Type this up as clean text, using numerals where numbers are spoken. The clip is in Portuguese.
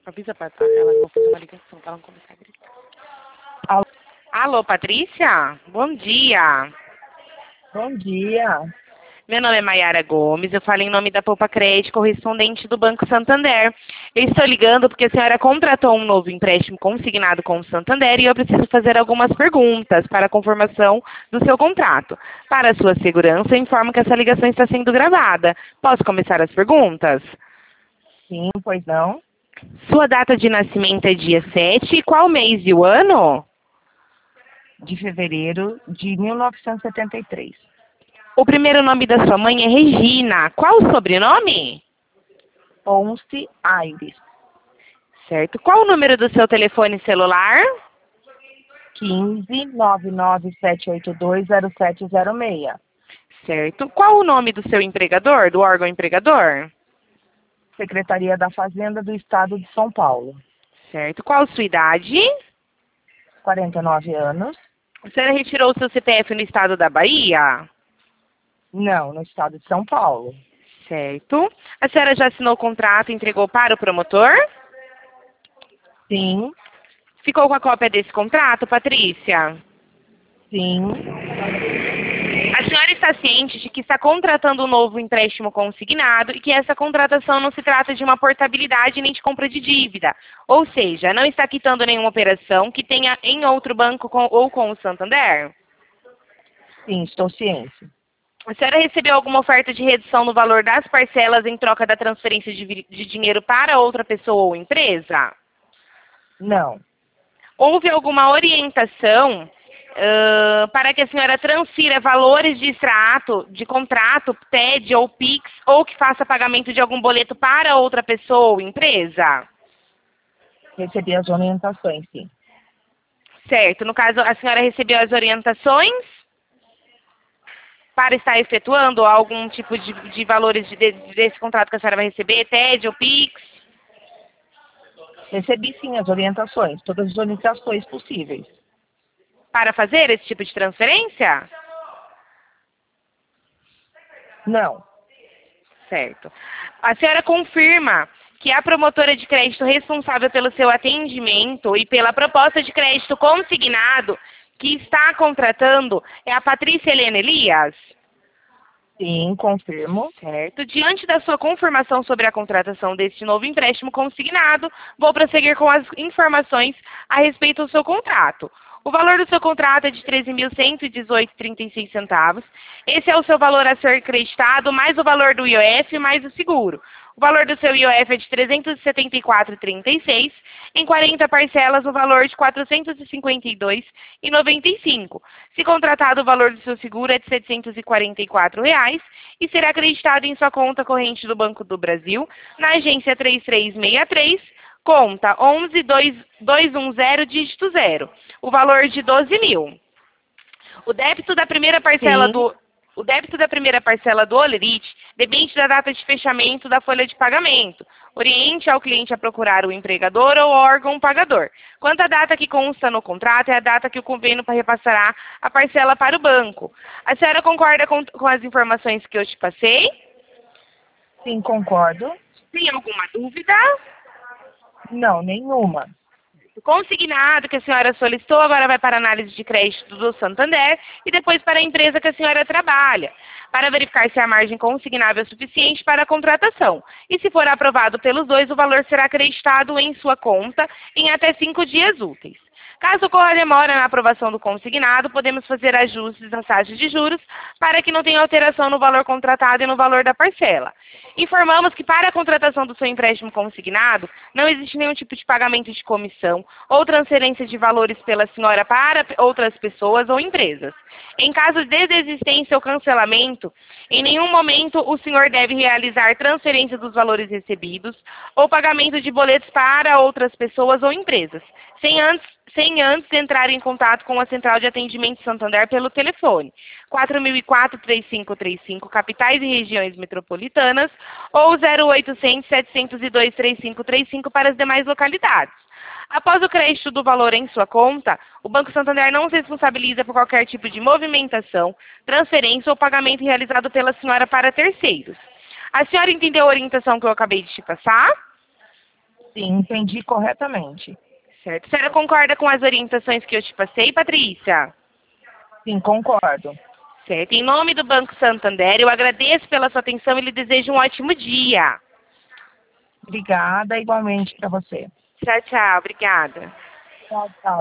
Avisa pra ela que eu vou fazer uma ligação pra ela não começar a gritar. Alô, Alô, Patrícia? Bom dia. bom dia. Meu nome é Maiara Gomes, eu falo em nome da Poupa Crédito, correspondente do Banco Santander. Eu estou ligando porque a senhora contratou um novo empréstimo consignado com o Santander e eu preciso fazer algumas perguntas para a conformação do seu contrato. Para a sua segurança, eu informo que essa ligação está sendo gravada. Posso começar as perguntas? Sim, pois não? Sua data de nascimento é dia 7 e qual mês e o ano? De fevereiro de 1973. O primeiro nome da sua mãe é Regina. Qual o sobrenome? Ponce Aires. Certo. Qual o número do seu telefone celular? 15 997820706. Certo. Qual o nome do seu empregador, do órgão empregador? Secretaria da Fazenda do Estado de São Paulo. Certo. Qual a sua idade? 49 anos. A senhora retirou o seu CPF no estado da Bahia? Não, no estado de São Paulo. Certo. A senhora já assinou o contrato e entregou para o promotor? Sim, Ficou com a cópia desse contrato, Patrícia? sim. A senhora está ciente de que está contratando um novo empréstimo consignado e que essa contratação não se trata de uma portabilidade nem de compra de dívida. Ou seja, não está quitando nenhuma operação que tenha em outro banco ou com o Santander? Sim, estou ciente. A senhora recebeu alguma oferta de redução no valor das parcelas em troca da transferência de dinheiro para outra pessoa ou empresa? Não, Houve alguma orientação para que a senhora transfira valores de extrato, de contrato, TED ou PIX, ou que faça pagamento de algum boleto para outra pessoa ou empresa? recebi as orientações, sim. Certo. No caso, a senhora recebeu as orientações para estar efetuando algum tipo de valores desse contrato que a senhora vai receber, TED ou PIX? Recebi sim as orientações, todas as orientações possíveis. Para fazer esse tipo de transferência? Não, Certo. A senhora confirma que a promotora de crédito responsável pelo seu atendimento e pela proposta de crédito consignado que está contratando é a Patrícia Helena Elias? sim, confirmo. Certo. Diante da sua confirmação sobre a contratação deste novo empréstimo consignado, vou prosseguir com as informações a respeito do seu contrato. O valor do seu contrato é de R$ 13.118,36. Esse é o seu valor a ser creditado, mais o valor do IOF, mais o seguro. O valor do seu IOF é de R$ 374,36, em 40 parcelas, o valor de R$ 452,95. Se contratado, o valor do seu seguro é de R$ 744 e será acreditado em sua conta corrente do Banco do Brasil, na agência 3363, conta 11210, dígito 0, o valor de 12 mil. O débito da primeira parcela Sim, o débito da primeira parcela do Olerite depende da data de fechamento da folha de pagamento. Oriente ao cliente a procurar o empregador ou órgão pagador. Quanto à data que consta no contrato, é a data que o convênio repassará a parcela para o banco. A senhora concorda com as informações que eu te passei? sim, concordo. Tem alguma dúvida? Não, nenhuma. O consignado que a senhora solicitou agora vai para a análise de crédito do Santander e depois para a empresa que a senhora trabalha, para verificar se a margem consignável é suficiente para a contratação. E se for aprovado pelos dois, o valor será acreditado em sua conta em até 5 dias úteis. Caso ocorra demora na aprovação do consignado, podemos fazer ajustes nas taxas de juros para que não tenha alteração no valor contratado e no valor da parcela. Informamos que para a contratação do seu empréstimo consignado, não existe nenhum tipo de pagamento de comissão ou transferência de valores pela senhora para outras pessoas ou empresas. Em caso de desistência ou cancelamento, em nenhum momento o senhor deve realizar transferência dos valores recebidos ou pagamento de boletos para outras pessoas ou empresas, sem antes entrar em contato com a Central de Atendimento Santander pelo telefone 4004-3535, capitais e regiões metropolitanas, ou 0800-702-3535 para as demais localidades. Após o crédito do valor em sua conta, o Banco Santander não se responsabiliza por qualquer tipo de movimentação, transferência ou pagamento realizado pela senhora para terceiros. A senhora entendeu a orientação que eu acabei de te passar? Sim, entendi corretamente. Certo. A senhora concorda com as orientações que eu te passei, Patrícia? Sim, concordo. Certo. Em nome do Banco Santander, eu agradeço pela sua atenção e lhe desejo um ótimo dia. Obrigada, igualmente para você. Tchau, tchau. Obrigada. Tchau, tchau.